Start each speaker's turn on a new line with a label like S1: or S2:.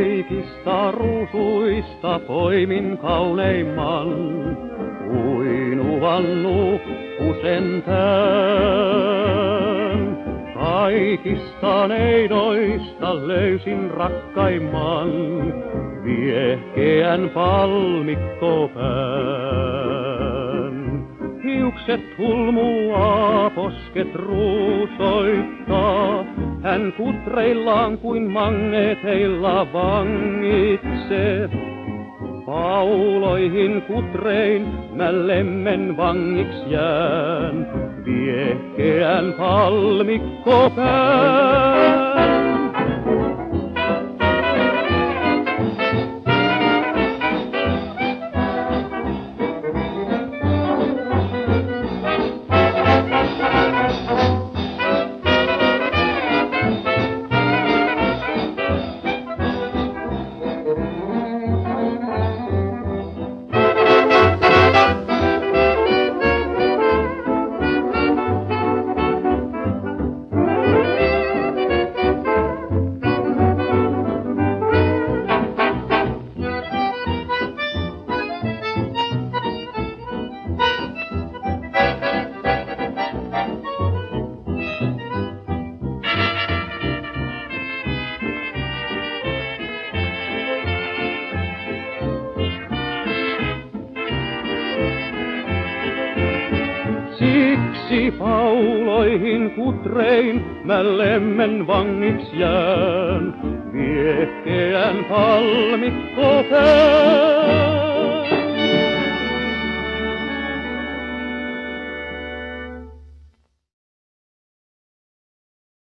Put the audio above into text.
S1: Kaikista ruusuista poimin kauneimman, uinuvan nukkusen tän. Kaikista neidoista löysin rakkaimman, viehkeän palmikkopään. Hiukset hulmuaa, posket ruusoittaa, hän kutreillaan kuin magneeteilla vangitse. Pauloihin kutrein mä lemmen vangiks jään, viehkeän palmikkopään. Siksi pauloihin kutrein mä lemmen vangiks jään, viehkeän palmikkopään.